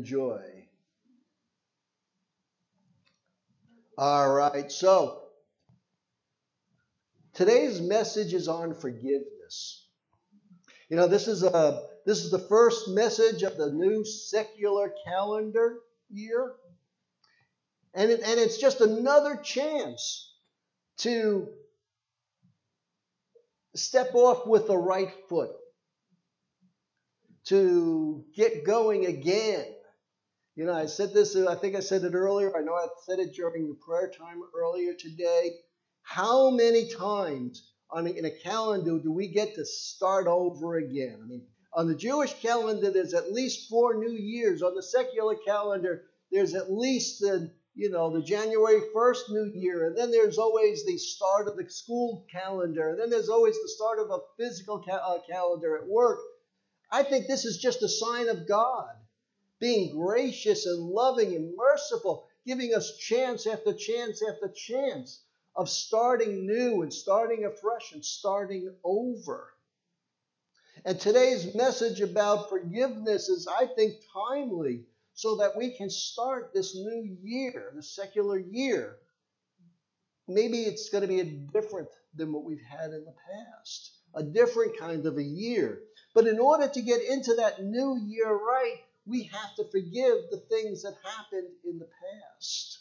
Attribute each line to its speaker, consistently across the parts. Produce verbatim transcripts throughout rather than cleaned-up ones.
Speaker 1: enjoy. All right, so today's message is on forgiveness. You know, this is a this is the first message of the new secular calendar year. And it, and it's just another chance to step off with the right foot, to get going again. You know, I said this, I think I said it earlier. I know I said it during the prayer time earlier today. How many times on a, in a calendar do we get to start over again? I mean, on the Jewish calendar, there's at least four new years. On the secular calendar, there's at least the, you know, the January first new year. And then there's always the start of the school calendar. And then there's always the start of a physical ca- uh, calendar at work. I think this is just a sign of God being gracious and loving and merciful, giving us chance after chance after chance of starting new and starting afresh and starting over. And today's message about forgiveness is, I think, timely so that we can start this new year, the secular year. Maybe it's going to be a different than what we've had in the past, a different kind of a year. But in order to get into that new year right, we have to forgive the things that happened in the past.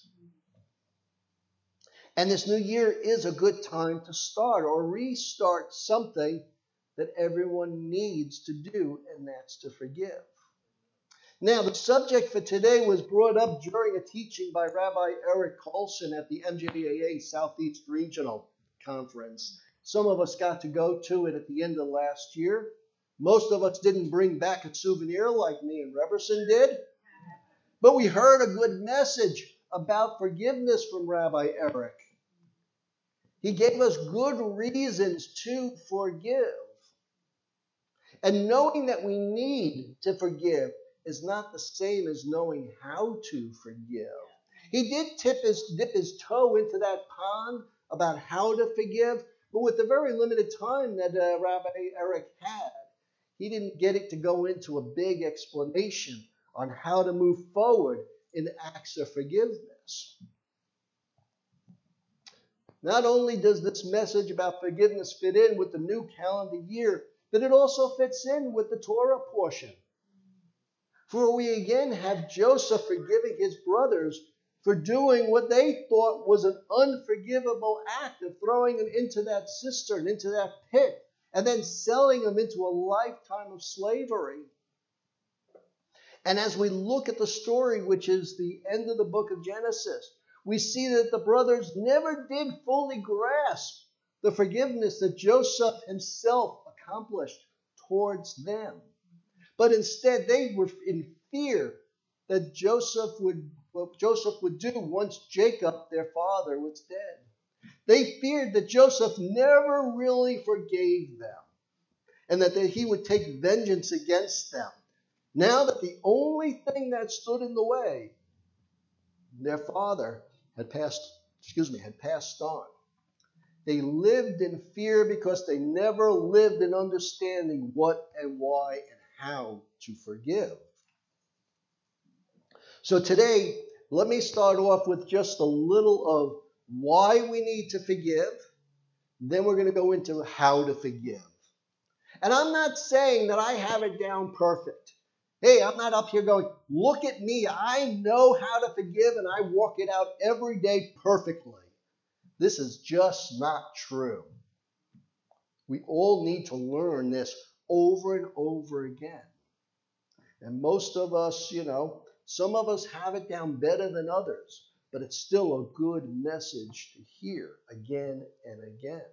Speaker 1: And this new year is a good time to start or restart something that everyone needs to do, and that's to forgive. Now, the subject for today was brought up during a teaching by Rabbi Eric Colson at the M J A A Southeast Regional Conference. Some of us got to go to it at the end of last year. Most of us didn't bring back a souvenir like me and Reverson did. But we heard a good message about forgiveness from Rabbi Eric. He gave us good reasons to forgive. And knowing that we need to forgive is not the same as knowing how to forgive. He did tip his, dip his toe into that pond about how to forgive, but with the very limited time that uh, Rabbi Eric had, he didn't get it to go into a big explanation on how to move forward in acts of forgiveness. Not only does this message about forgiveness fit in with the new calendar year, but it also fits in with the Torah portion. For we again have Joseph forgiving his brothers for doing what they thought was an unforgivable act of throwing them into that cistern, into that pit, and then selling them into a lifetime of slavery. And as we look at the story, which is the end of the book of Genesis, we see that the brothers never did fully grasp the forgiveness that Joseph himself accomplished towards them. But instead, they were in fear that Joseph would, what Joseph would do once Jacob, their father, was dead. They feared that Joseph never really forgave them and that he would take vengeance against them. Now that the only thing that stood in the way, their father had passed, excuse me, had passed on. They lived in fear because they never lived in understanding what and why and how to forgive. So today, let me start off with just a little of why we need to forgive. Then we're going to go into how to forgive. And I'm not saying that I have it down perfect. Hey, I'm not up here going, look at me. I know how to forgive and I walk it out every day perfectly. This is just not true. We all need to learn this over and over again. And most of us, you know, some of us have it down better than others, but it's still a good message to hear again and again.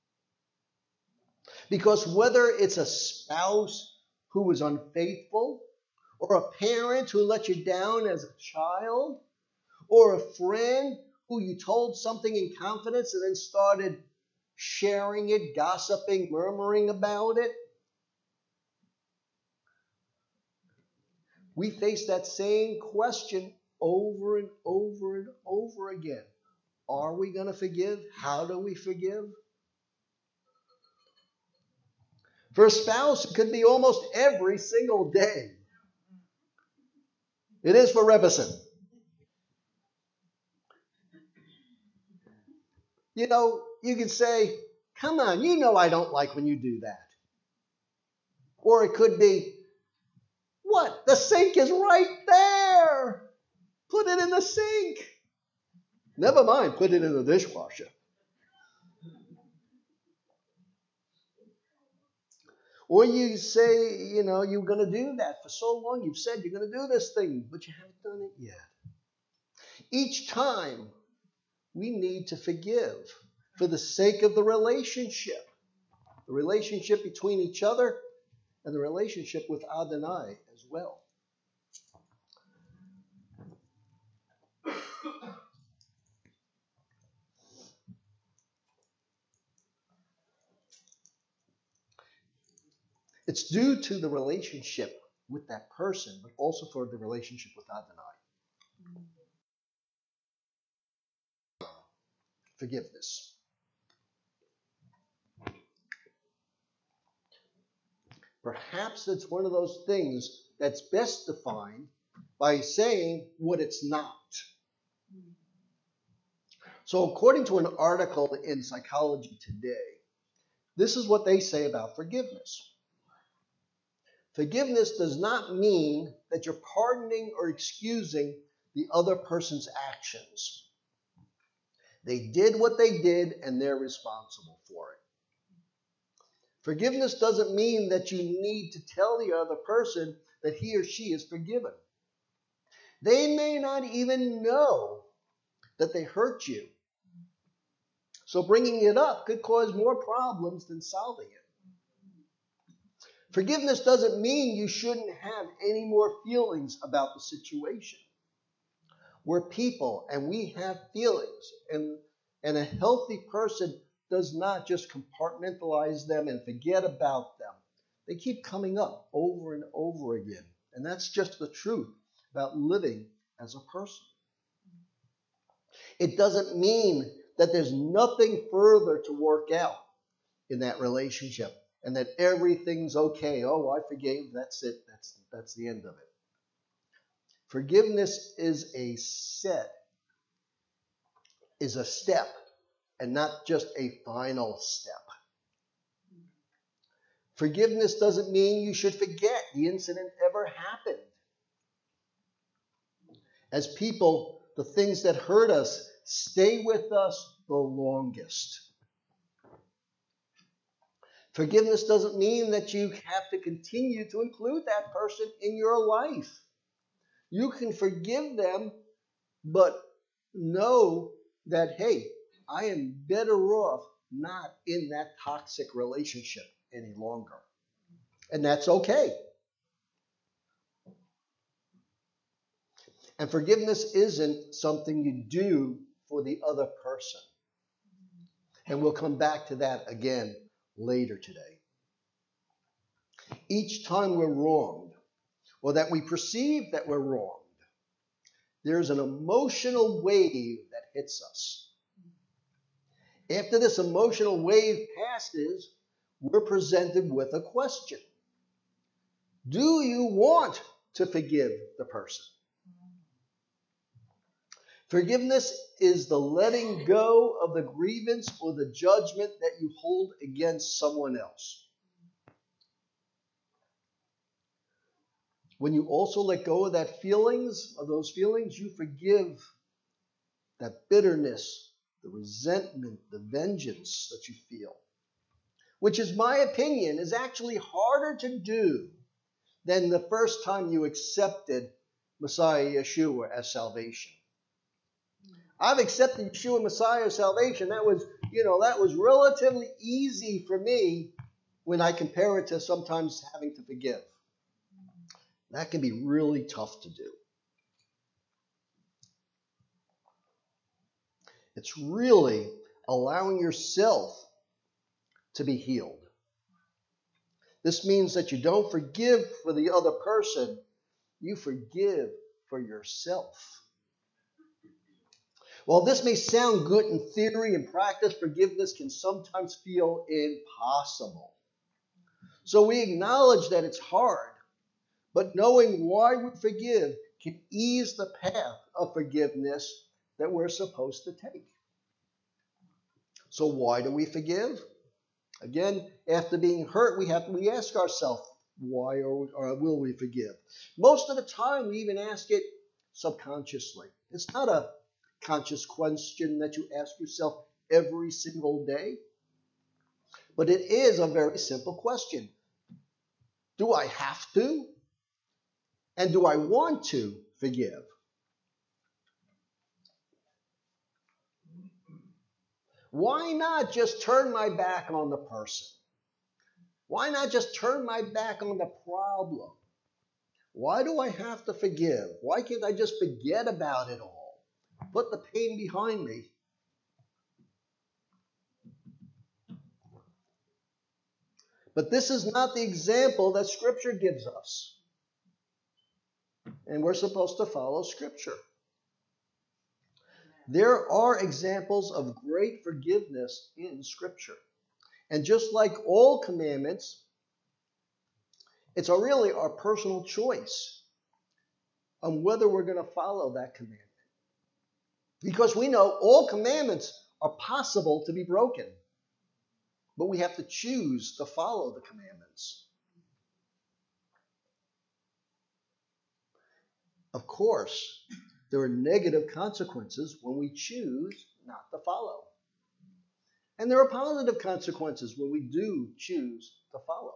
Speaker 1: Because whether it's a spouse who was unfaithful, or a parent who let you down as a child, or a friend who you told something in confidence and then started sharing it, gossiping, murmuring about it, we face that same question over and over and over again. Are we going to forgive? How do we forgive? For a spouse, it could be almost every single day. It is for Rebbeson. You know, you can say, come on, you know I don't like when you do that. Or it could be, what? The sink is right there. Put it in the sink. Never mind, put it in the dishwasher. Or you say, you know, you're going to do that for so long. You've said you're going to do this thing, but you haven't done it yet. Each time, we need to forgive for the sake of the relationship. The relationship between each other and the relationship with Adonai as well. It's due to the relationship with that person, but also for the relationship with Adonai. Forgiveness. Perhaps it's one of those things that's best defined by saying what it's not. So according to an article in Psychology Today, this is what they say about forgiveness. Forgiveness does not mean that you're pardoning or excusing the other person's actions. They did what they did, and they're responsible for it. Forgiveness doesn't mean that you need to tell the other person that he or she is forgiven. They may not even know that they hurt you. So bringing it up could cause more problems than solving it. Forgiveness doesn't mean you shouldn't have any more feelings about the situation. We're people and we have feelings, and, and a healthy person does not just compartmentalize them and forget about them. They keep coming up over and over again. And that's just the truth about living as a person. It doesn't mean that there's nothing further to work out in that relationship and that everything's okay. Oh, I forgave. That's it. That's, that's the end of it. Forgiveness is a set, is a step, and not just a final step. Forgiveness doesn't mean you should forget the incident ever happened. As people, the things that hurt us stay with us the longest. Forgiveness doesn't mean that you have to continue to include that person in your life. You can forgive them, but know that, hey, I am better off not in that toxic relationship any longer. And that's okay. And forgiveness isn't something you do for the other person. And we'll come back to that again later today. Each time we're wronged, or that we perceive that we're wronged, there's an emotional wave that hits us. After this emotional wave passes, we're presented with a question. Do you want to forgive the person? Forgiveness is the letting go of the grievance or the judgment that you hold against someone else. When you also let go of that feelings, of those feelings, you forgive that bitterness, the resentment, the vengeance that you feel, which is my opinion is actually harder to do than the first time you accepted Messiah Yeshua as salvation. I've accepted Yeshua Messiah as salvation. That was, you know, that was relatively easy for me when I compare it to sometimes having to forgive. That can be really tough to do. It's really allowing yourself to be healed. This means that you don't forgive for the other person, you forgive for yourself. While this may sound good in theory and practice, forgiveness can sometimes feel impossible. So we acknowledge that it's hard, but knowing why we forgive can ease the path of forgiveness that we're supposed to take. So why do we forgive? Again, after being hurt, we have we ask ourselves, why or, or will we forgive? Most of the time, we even ask it subconsciously. It's not a conscious question that you ask yourself every single day, but it is a very simple question. Do I have to? And do I want to forgive? Why not just turn my back on the person? Why not just turn my back on the problem? Why do I have to forgive? Why can't I just forget about it all? Put the pain behind me. But this is not the example that Scripture gives us. And we're supposed to follow Scripture. There are examples of great forgiveness in Scripture. And just like all commandments, it's really our personal choice on whether we're going to follow that commandment. Because we know all commandments are possible to be broken, but we have to choose to follow the commandments. Of course, there are negative consequences when we choose not to follow. And there are positive consequences when we do choose to follow.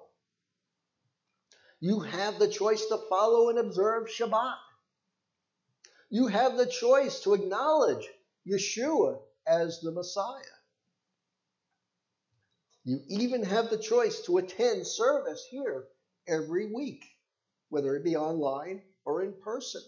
Speaker 1: You have the choice to follow and observe Shabbat. You have the choice to acknowledge Yeshua as the Messiah. You even have the choice to attend service here every week, whether it be online or in person.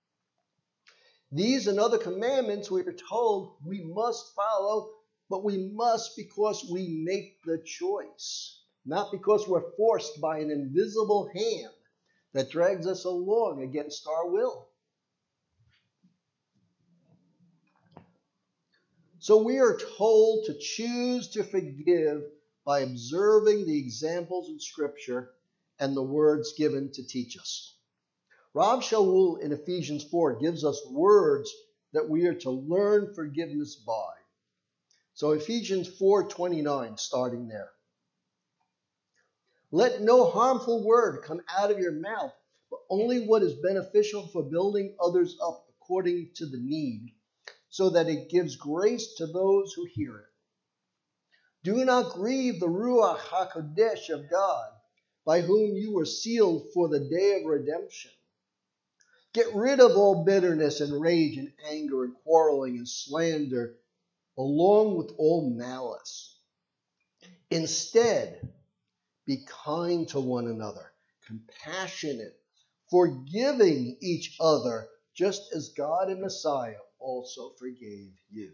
Speaker 1: These and other commandments we are told we must follow, but we must because we make the choice, not because we're forced by an invisible hand that drags us along against our will. So we are told to choose to forgive by observing the examples in Scripture and the words given to teach us. Rav Shaul in Ephesians four gives us words that we are to learn forgiveness by. So Ephesians four twenty-nine, starting there. Let no harmful word come out of your mouth, but only what is beneficial for building others up according to the need, so that it gives grace to those who hear it. Do not grieve the Ruach HaKodesh of God, by whom you were sealed for the day of redemption. Get rid of all bitterness and rage and anger and quarreling and slander, along with all malice. Instead, be kind to one another, compassionate, forgiving each other, just as God and Messiah also forgave you.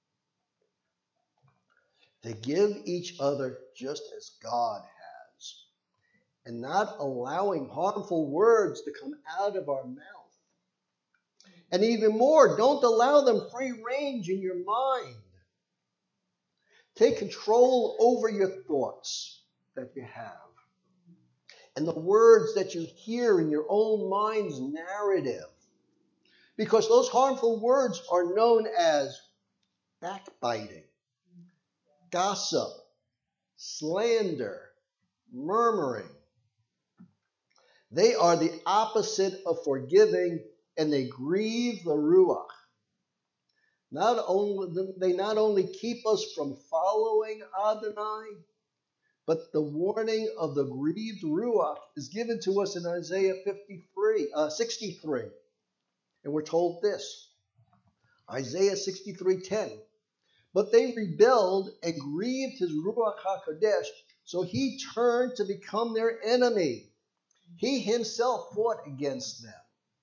Speaker 1: To give each other just as God has, and not allowing harmful words to come out of our mouth. And even more, don't allow them free range in your mind. Take control over your thoughts that you have and the words that you hear in your own mind's narrative. Because those harmful words are known as backbiting, gossip, slander, murmuring. They are the opposite of forgiving, and they grieve the Ruach. Not only, they not only keep us from following Adonai, but the warning of the grieved Ruach is given to us in Isaiah fifty-three, uh, sixty-three. And we're told this, Isaiah sixty-three ten. But they rebelled and grieved his Ruach HaKodesh, so he turned to become their enemy. He himself fought against them.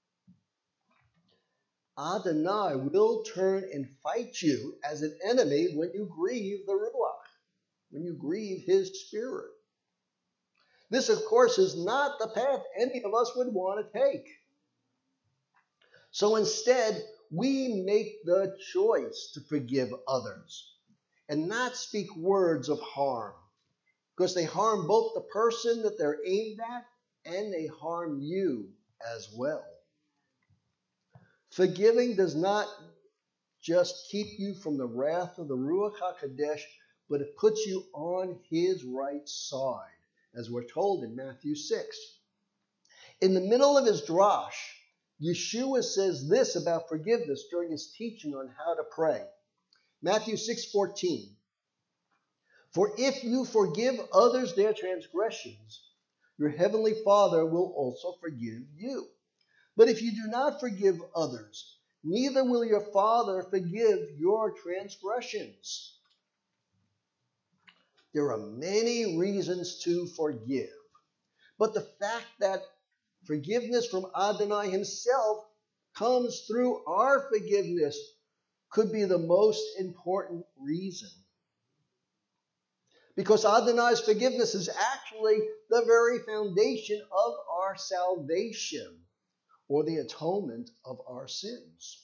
Speaker 1: Adonai will turn and fight you as an enemy when you grieve the Ruach, when you grieve his spirit. This, of course, is not the path any of us would want to take. So instead, we make the choice to forgive others and not speak words of harm, because they harm both the person that they're aimed at and they harm you as well. Forgiving does not just keep you from the wrath of the Ruach HaKodesh, but it puts you on his right side, as we're told in Matthew six. In the middle of his drash, Yeshua says this about forgiveness during his teaching on how to pray. Matthew six fourteen. For if you forgive others their transgressions, your heavenly Father will also forgive you. But if you do not forgive others, neither will your Father forgive your transgressions. There are many reasons to forgive. But the fact that forgiveness from Adonai himself comes through our forgiveness could be the most important reason. Because Adonai's forgiveness is actually the very foundation of our salvation, or the atonement of our sins.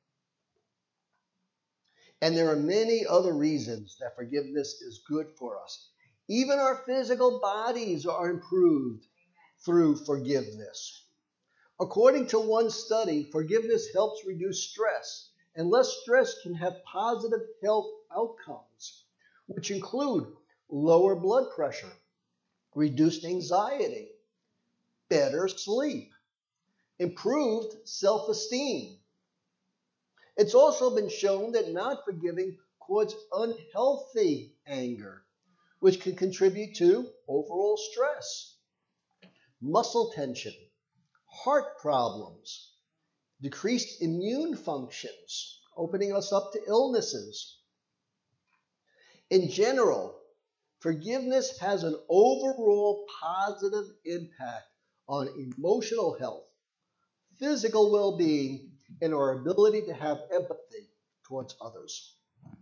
Speaker 1: And there are many other reasons that forgiveness is good for us. Even our physical bodies are improved through forgiveness. According to one study, forgiveness helps reduce stress, and less stress can have positive health outcomes, which include lower blood pressure, reduced anxiety, better sleep, improved self-esteem. It's also been shown that not forgiving causes unhealthy anger, which can contribute to overall stress, muscle tension, heart problems, decreased immune functions, opening us up to illnesses. In general, forgiveness has an overall positive impact on emotional health, physical well-being, and our ability to have empathy towards others.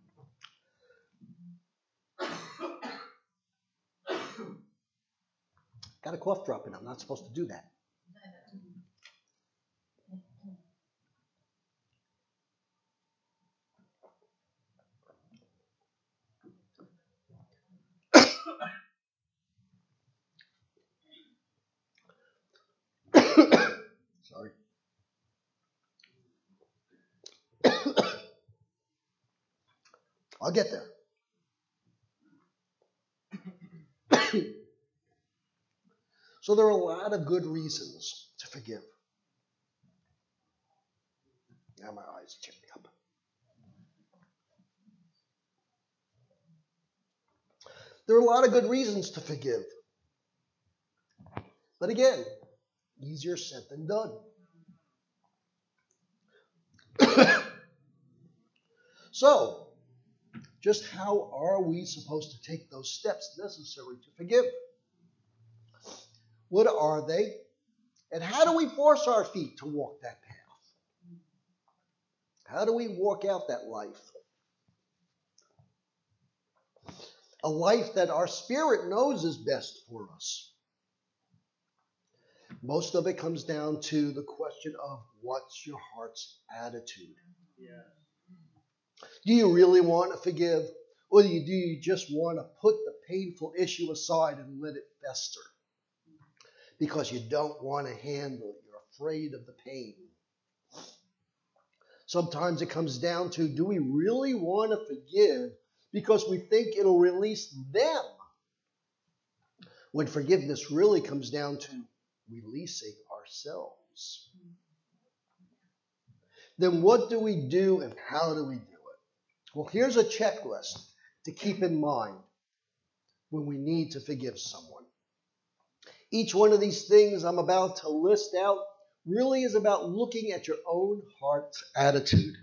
Speaker 1: Got a cough drop in. I'm not supposed to do that. Sorry. I'll get there. So there are a lot of good reasons to forgive. Now my eyes are checking up. There are a lot of good reasons to forgive. But again, easier said than done. So, just how are we supposed to take those steps necessary to forgive? What are they? And how do we force our feet to walk that path? How do we walk out that life? A life that our spirit knows is best for us. Most of it comes down to the question of what's your heart's attitude? Yeah. Do you really want to forgive? Or do you, do you just want to put the painful issue aside and let it fester? Because you don't want to handle it. You're afraid of the pain. Sometimes it comes down to, do we really want to forgive because we think it'll release them? When forgiveness really comes down to releasing ourselves. Then what do we do and how do we do it? Well, here's a checklist to keep in mind when we need to forgive someone. Each one of these things I'm about to list out really is about looking at your own heart's attitude.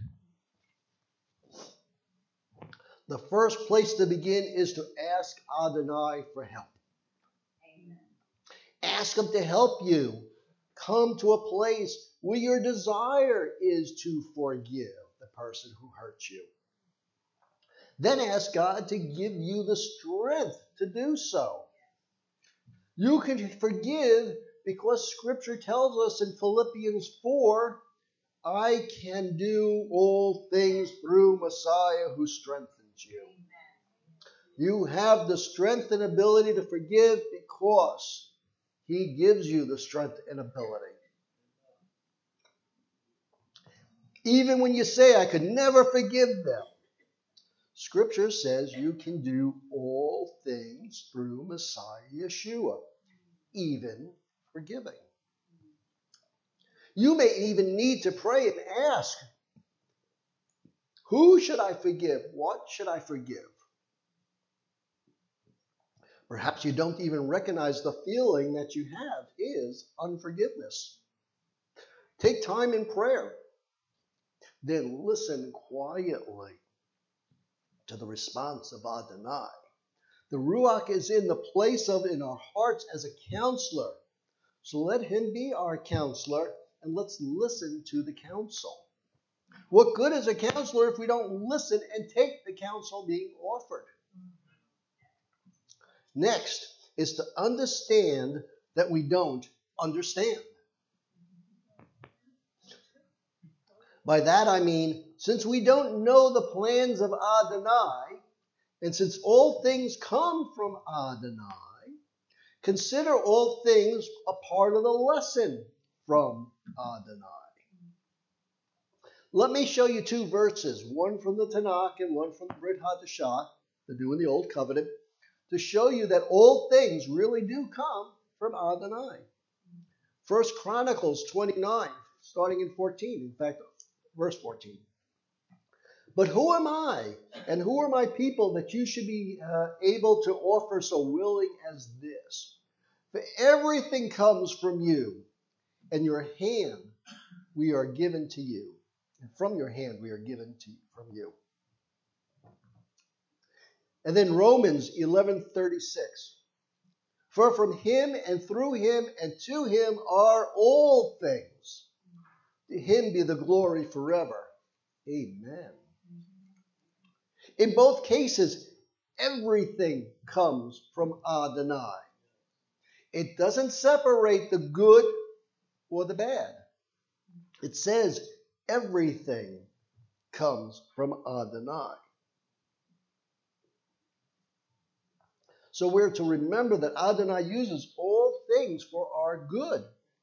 Speaker 1: The first place to begin is to ask Adonai for help. Amen. Ask him to help you come to a place where your desire is to forgive the person who hurt you. Then ask God to give you the strength to do so. You can forgive because Scripture tells us in Philippians four, I can do all things through Messiah who strengthens you. You have the strength and ability to forgive because He gives you the strength and ability. Even when you say, I could never forgive them, Scripture says you can do all things through Messiah Yeshua, even forgiving. You may even need to pray and ask, who should I forgive? What should I forgive? Perhaps you don't even recognize the feeling that you have is unforgiveness. Take time in prayer. Then listen quietly to the response of Adonai. The Ruach is in the place of in our hearts as a counselor. So let him be our counselor, and let's listen to the counsel. What good is a counselor if we don't listen and take the counsel being offered? Next is to understand that we don't understand. By that I mean, since we don't know the plans of Adonai, and since all things come from Adonai, consider all things a part of the lesson from Adonai. Let me show you two verses, one from the Tanakh and one from the Brit Hadashah, the New and the Old Covenant, to show you that all things really do come from Adonai. First Chronicles twenty-nine, starting in fourteen, in fact, verse fourteen. But who am I, and who are my people that you should be uh, able to offer so willing as this? For everything comes from you, and your hand we are given to you. And from your hand we are given to from you. And then Romans eleven thirty-six. For from him and through him and to him are all things. To him be the glory forever. Amen. In both cases, everything comes from Adonai. It doesn't separate the good or the bad. It says everything comes from Adonai. So we're to remember that Adonai uses all things for our good.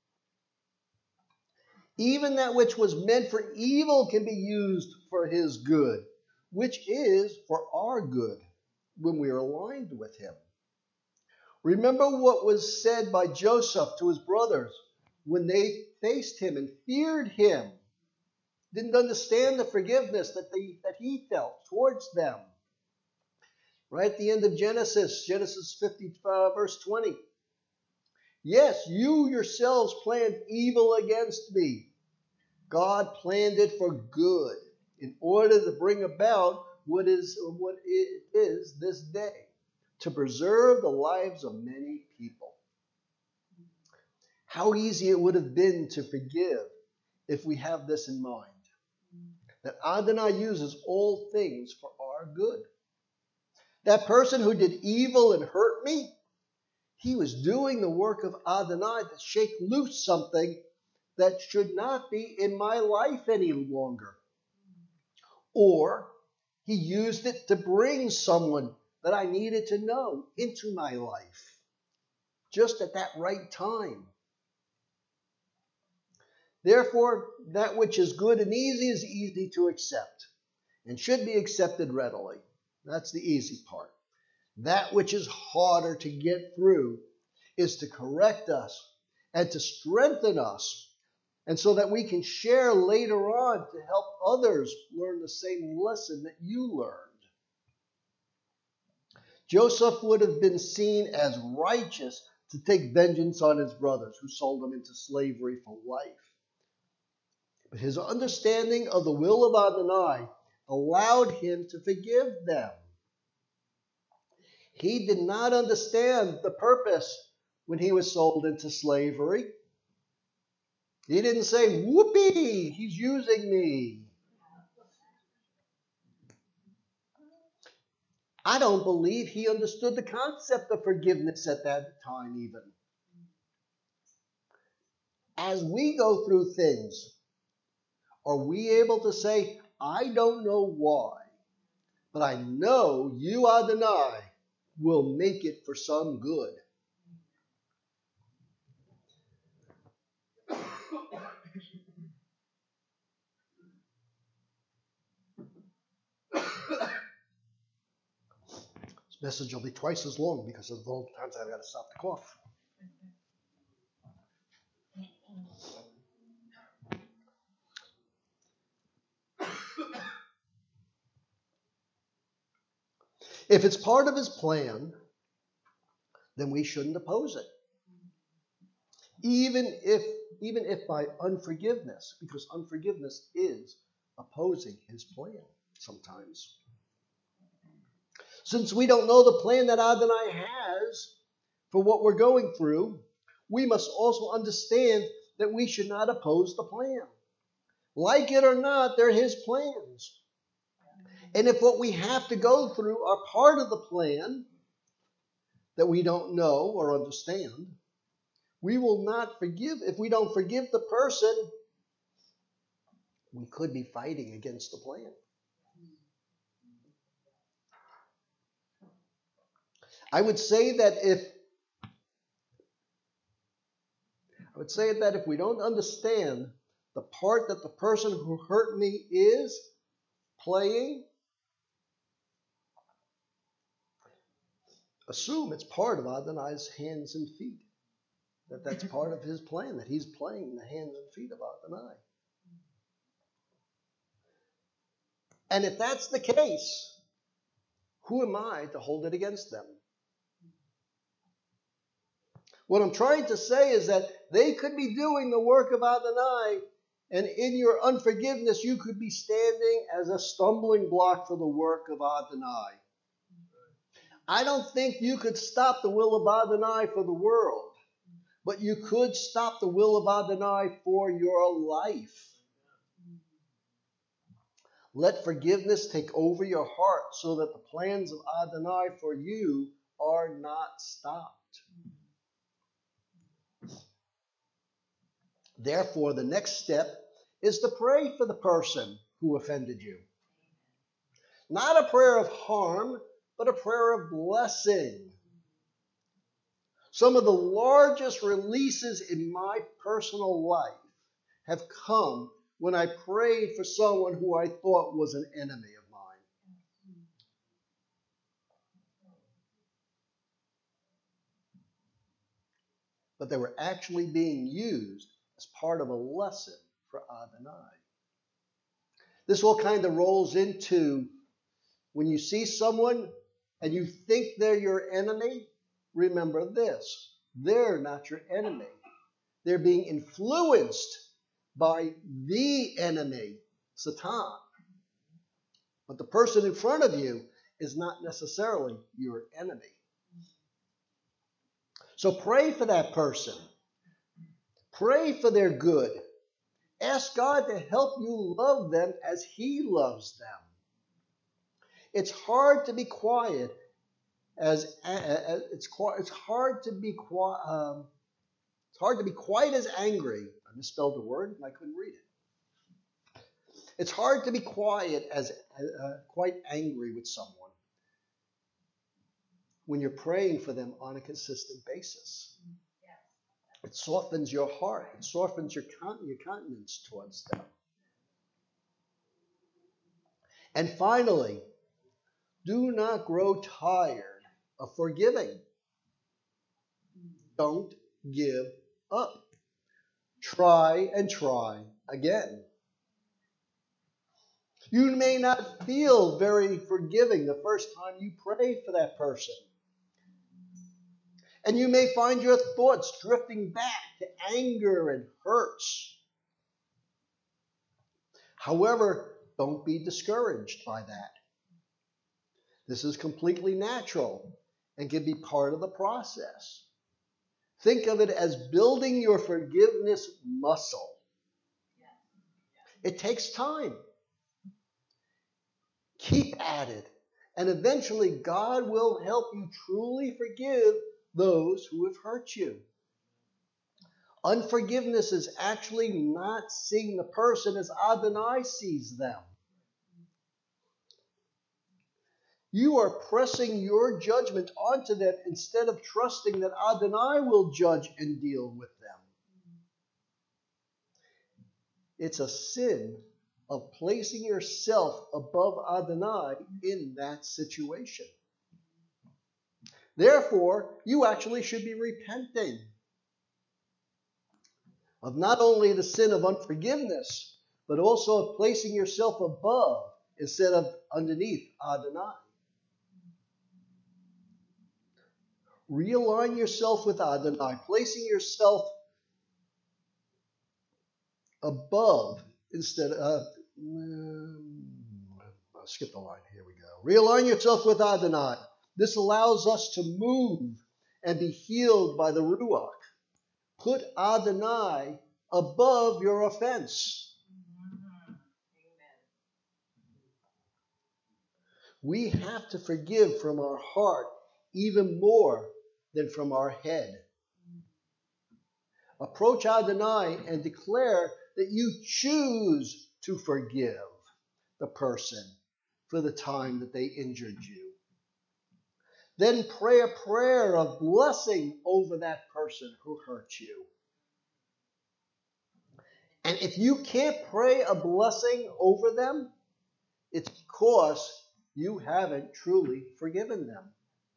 Speaker 1: Even that which was meant for evil can be used for his good, which is for our good when we are aligned with him. Remember what was said by Joseph to his brothers when they faced him and feared him, didn't understand the forgiveness that, they, that he felt towards them. Right at the end of Genesis, Genesis fifty, uh, verse twenty. Yes, you yourselves planned evil against me. God planned it for good in order to bring about what is what it is this day, to preserve the lives of many people. How easy it would have been to forgive if we have this in mind, that Adonai uses all things for our good. That person who did evil and hurt me, he was doing the work of Adonai to shake loose something that should not be in my life any longer. Or he used it to bring someone that I needed to know into my life, just at that right time. Therefore, that which is good and easy is easy to accept and should be accepted readily. That's the easy part. That which is harder to get through is to correct us and to strengthen us, and so that we can share later on to help others learn the same lesson that you learned. Joseph would have been seen as righteous to take vengeance on his brothers who sold him into slavery for life. But his understanding of the will of Adonai allowed him to forgive them. He did not understand the purpose when he was sold into slavery. He didn't say, whoopee, he's using me. I don't believe he understood the concept of forgiveness at that time even. As we go through things, are we able to say, I don't know why, but I know you, Adonai, will make it for some good. Message will be twice as long because of all the times I've got to stop the cough. If it's part of his plan, then we shouldn't oppose it. Even if, even if by unforgiveness, because unforgiveness is opposing his plan sometimes. Since we don't know the plan that Adonai has for what we're going through, we must also understand that we should not oppose the plan. Like it or not, they're his plans. And if what we have to go through are part of the plan that we don't know or understand, we will not forgive. If we don't forgive the person, we could be fighting against the plan. I would say that if I would say that if we don't understand the part that the person who hurt me is playing, assume it's part of Adonai's hands and feet. That that's part of his plan, that he's playing the hands and feet of Adonai. And if that's the case, who am I to hold it against them? What I'm trying to say is that they could be doing the work of Adonai, and in your unforgiveness, you could be standing as a stumbling block for the work of Adonai. I don't think you could stop the will of Adonai for the world, but you could stop the will of Adonai for your life. Let forgiveness take over your heart so that the plans of Adonai for you are not stopped. Therefore, the next step is to pray for the person who offended you. Not a prayer of harm, but a prayer of blessing. Some of the largest releases in my personal life have come when I prayed for someone who I thought was an enemy of mine. But they were actually being used as part of a lesson for Adonai. This all kind of rolls into when you see someone and you think they're your enemy, remember this. They're not your enemy. They're being influenced by the enemy, Satan. But the person in front of you is not necessarily your enemy. So pray for that person. Pray for their good. Ask God to help you love them as He loves them. It's hard to be quiet as, as it's it's hard to be quiet. Um, it's hard to be quite as angry. I misspelled the word and I couldn't read it. It's hard to be quiet as uh, quite angry with someone when you're praying for them on a consistent basis. It softens your heart. It softens your, your countenance towards them. And finally, do not grow tired of forgiving. Don't give up. Try and try again. You may not feel very forgiving the first time you pray for that person. And you may find your thoughts drifting back to anger and hurts. However, don't be discouraged by that. This is completely natural and can be part of the process. Think of it as building your forgiveness muscle. It takes time. Keep at it, and eventually God will help you truly forgive those who have hurt you. Unforgiveness is actually not seeing the person as Adonai sees them. You are pressing your judgment onto them instead of trusting that Adonai will judge and deal with them. It's a sin of placing yourself above Adonai in that situation. Therefore, you actually should be repenting of not only the sin of unforgiveness, but also of placing yourself above instead of underneath Adonai. Realign yourself with Adonai, placing yourself above instead of, um, I'll skip the line, here we go. Realign yourself with Adonai. This allows us to move and be healed by the Ruach. Put Adonai above your offense. We have to forgive from our heart even more than from our head. Approach Adonai and declare that you choose to forgive the person for the time that they injured you. Then pray a prayer of blessing over that person who hurt you. And if you can't pray a blessing over them, it's because you haven't truly forgiven them.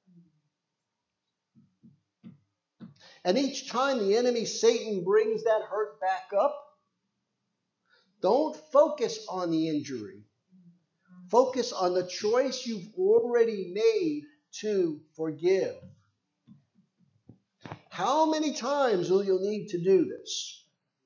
Speaker 1: And each time the enemy, Satan, brings that hurt back up, don't focus on the injury. Focus on the choice you've already made to forgive. How many times will you need to do this?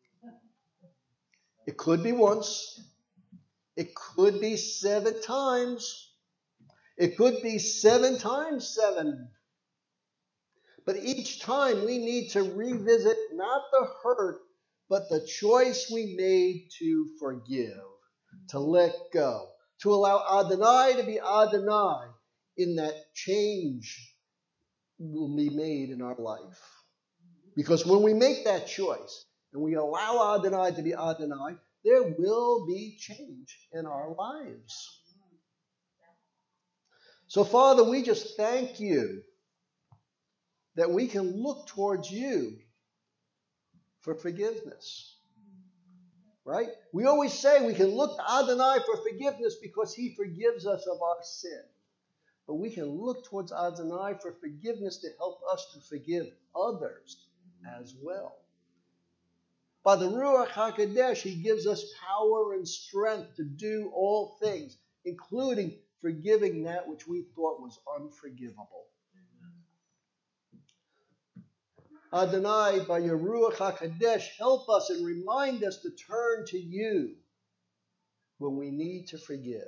Speaker 1: It could be once. It could be seven times. It could be seven times seven. But each time we need to revisit not the hurt, but the choice we made to forgive, to let go, to allow Adonai to be Adonai in that change will be made in our life. Because when we make that choice and we allow Adonai to be Adonai, there will be change in our lives. So, Father, we just thank you that we can look towards you for forgiveness. Right? We always say we can look to Adonai for forgiveness because he forgives us of our sin. But we can look towards Adonai for forgiveness to help us to forgive others as well. By the Ruach HaKodesh, he gives us power and strength to do all things, including forgiving that which we thought was unforgivable. Adonai, by your Ruach HaKodesh, help us and remind us to turn to you when we need to forgive.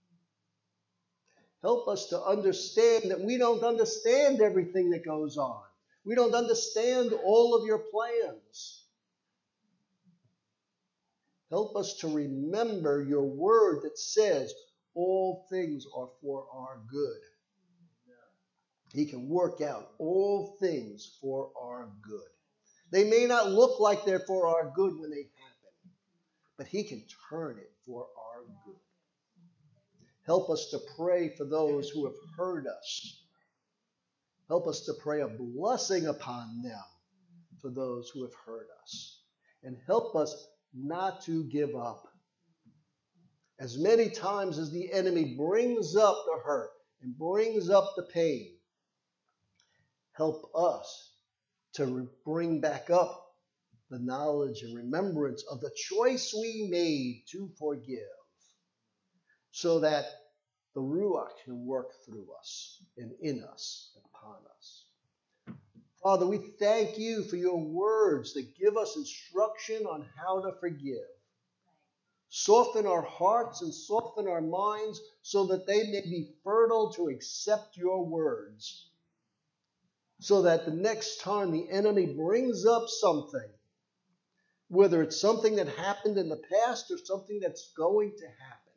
Speaker 1: Help us to understand that we don't understand everything that goes on. We don't understand all of your plans. Help us to remember your word that says all things are for our good. He can work out all things for our good. They may not look like they're for our good when they happen, but he can turn it for our good. Help us to pray for those who have hurt us. Help us to pray a blessing upon them for those who have hurt us. And help us not to give up. As many times as the enemy brings up the hurt and brings up the pain, help us to bring back up the knowledge and remembrance of the choice we made to forgive, so that the Ruach can work through us and in us and upon us. Father, we thank you for your words that give us instruction on how to forgive. Soften our hearts and soften our minds so that they may be fertile to accept your words. So that the next time the enemy brings up something, whether it's something that happened in the past or something that's going to happen,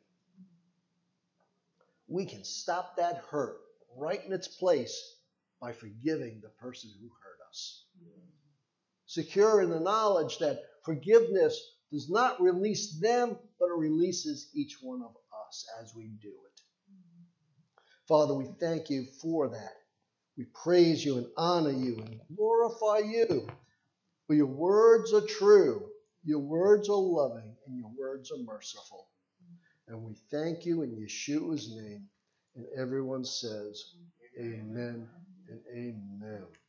Speaker 1: we can stop that hurt right in its place by forgiving the person who hurt us. Secure in the knowledge that forgiveness does not release them, but it releases each one of us as we do it. Father, we thank you for that. We praise you and honor you and glorify you. For your words are true, your words are loving, and your words are merciful. And we thank you in Yeshua's name. And everyone says, amen. and amen.